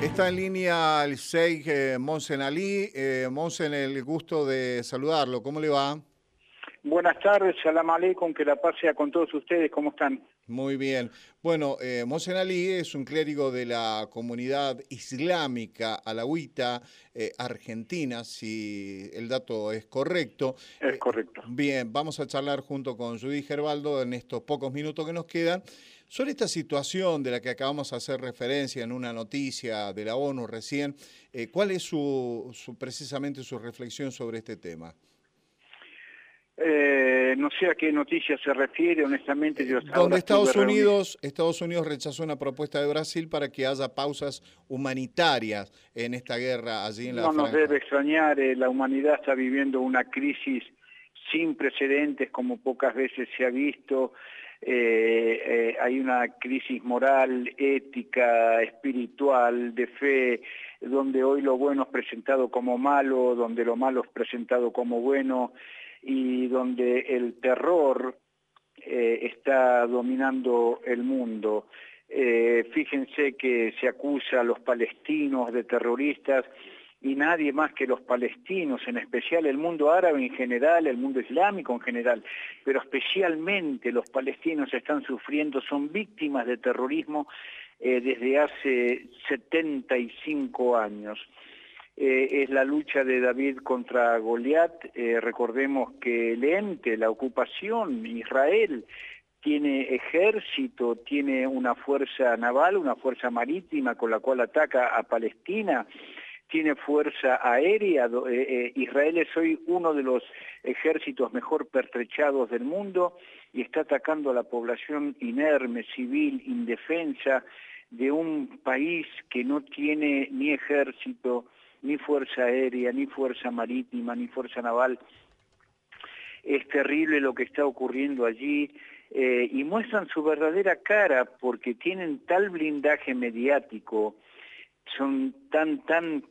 Está en línea el Sheikh Monsen Ali. Monsen, el gusto de saludarlo. ¿Cómo le va? Buenas tardes, salam aleikum, que la paz sea con todos ustedes, ¿cómo están? Muy bien. Bueno, Monsen Ali es un clérigo de la comunidad islámica alauita argentina, si el dato es correcto. Es correcto. Bien, vamos a charlar junto con Judy Gerbaldo en estos pocos minutos que nos quedan sobre esta situación de la que acabamos de hacer referencia en una noticia de la ONU recién. ¿Cuál es precisamente su reflexión sobre este tema? No sé a qué noticia se refiere, honestamente yo Donde ahora estuve reunido. Estados Unidos rechazó una propuesta de Brasil para que haya pausas humanitarias en esta guerra allí en la No nos debe franja. extrañar, la humanidad está viviendo una crisis sin precedentes como pocas veces se ha visto. Hay una crisis moral, ética, espiritual, de fe, donde hoy lo bueno es presentado como malo, donde lo malo es presentado como bueno, y donde el terror está dominando el mundo. Fíjense que se acusa a los palestinos de terroristas y nadie más que los palestinos, en especial el mundo árabe en general, el mundo islámico en general, pero especialmente los palestinos están sufriendo, son víctimas de terrorismo desde hace 75 años. Es la lucha de David contra Goliat. Recordemos que el ente, la ocupación, Israel, tiene ejército, tiene una fuerza naval, una fuerza marítima con la cual ataca a Palestina, tiene fuerza aérea. Israel es hoy uno de los ejércitos mejor pertrechados del mundo y está atacando a la población inerme, civil, indefensa, de un país que no tiene ni ejército, ni fuerza aérea, ni fuerza marítima, ni fuerza naval. Es terrible lo que está ocurriendo allí y muestran su verdadera cara porque tienen tal blindaje mediático, son tan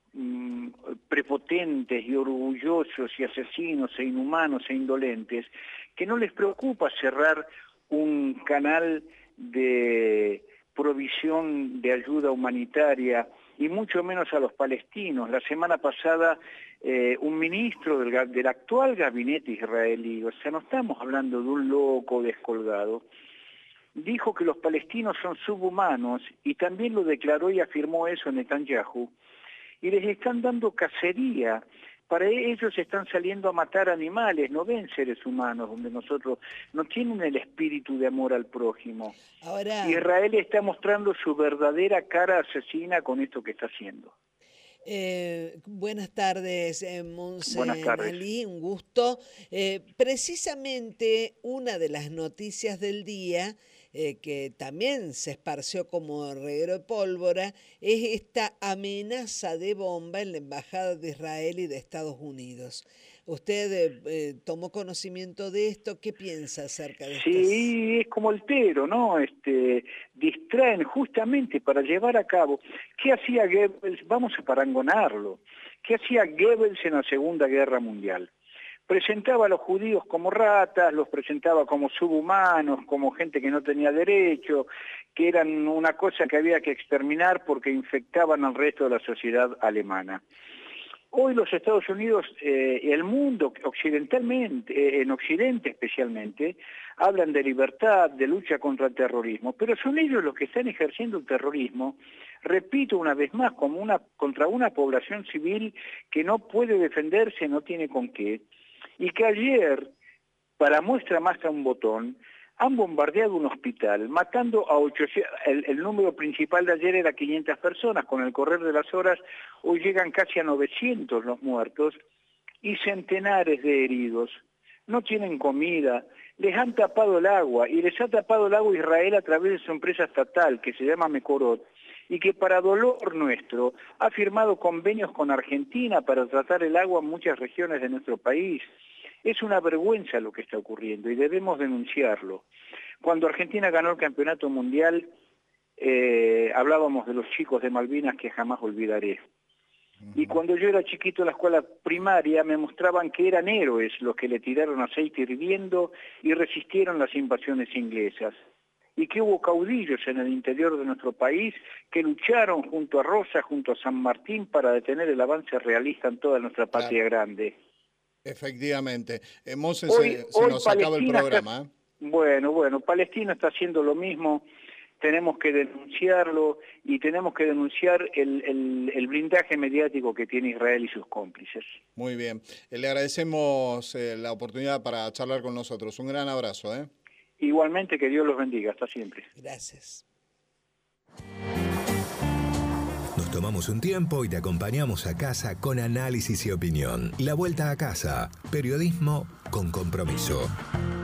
prepotentes y orgullosos y asesinos e inhumanos e indolentes que no les preocupa cerrar un canal de provisión de ayuda humanitaria y mucho menos a los palestinos. La semana pasada un ministro del actual gabinete israelí, o sea, no estamos hablando de un loco descolgado, dijo que los palestinos son subhumanos y también lo declaró y afirmó eso Netanyahu, y les están dando cacería. Para ellos están saliendo a matar animales, no ven seres humanos, donde nosotros no tienen el espíritu de amor al prójimo. Ahora, Israel está mostrando su verdadera cara asesina con esto que está haciendo. buenas tardes, Buenas Monsen tardes. Ali, un gusto. Precisamente una de las noticias del día, que también se esparció como reguero de pólvora, es esta amenaza de bomba en la Embajada de Israel y de Estados Unidos. ¿Usted tomó conocimiento de esto? ¿Qué piensa acerca de estas? Sí, es como el Tero, ¿no? Distraen justamente para llevar a cabo. ¿Qué hacía Goebbels? Vamos a parangonarlo. ¿Qué hacía Goebbels en la Segunda Guerra Mundial? Presentaba a los judíos como ratas, los presentaba como subhumanos, como gente que no tenía derecho, que eran una cosa que había que exterminar porque infectaban al resto de la sociedad alemana. Hoy los Estados Unidos y el mundo occidentalmente, en Occidente especialmente, hablan de libertad, de lucha contra el terrorismo, pero son ellos los que están ejerciendo el terrorismo, repito una vez más, contra una población civil que no puede defenderse, no tiene con qué, y que ayer, para muestra más a un botón, han bombardeado un hospital, matando a 800, el número principal de ayer era 500 personas, con el correr de las horas hoy llegan casi a 900 los muertos y centenares de heridos. No tienen comida, les han tapado el agua y les ha tapado el agua Israel a través de su empresa estatal que se llama Mekorot y que para dolor nuestro ha firmado convenios con Argentina para tratar el agua en muchas regiones de nuestro país. Es una vergüenza lo que está ocurriendo y debemos denunciarlo. Cuando Argentina ganó el campeonato mundial, hablábamos de los chicos de Malvinas que jamás olvidaré. Y cuando yo era chiquito en la escuela primaria me mostraban que eran héroes los que le tiraron aceite hirviendo y resistieron las invasiones inglesas. y que hubo caudillos en el interior de nuestro país que lucharon junto a Rosa, junto a San Martín para detener el avance realista en toda nuestra patria grande. Efectivamente. Monse, se nos acaba el programa. Bueno, Palestina está haciendo lo mismo. Tenemos que denunciarlo y tenemos que denunciar el blindaje mediático que tiene Israel y sus cómplices. Muy bien. Le agradecemos la oportunidad para charlar con nosotros. Un gran abrazo. Igualmente, que Dios los bendiga. Hasta siempre. Gracias. Nos tomamos un tiempo y te acompañamos a casa con análisis y opinión. La vuelta a casa. Periodismo con compromiso.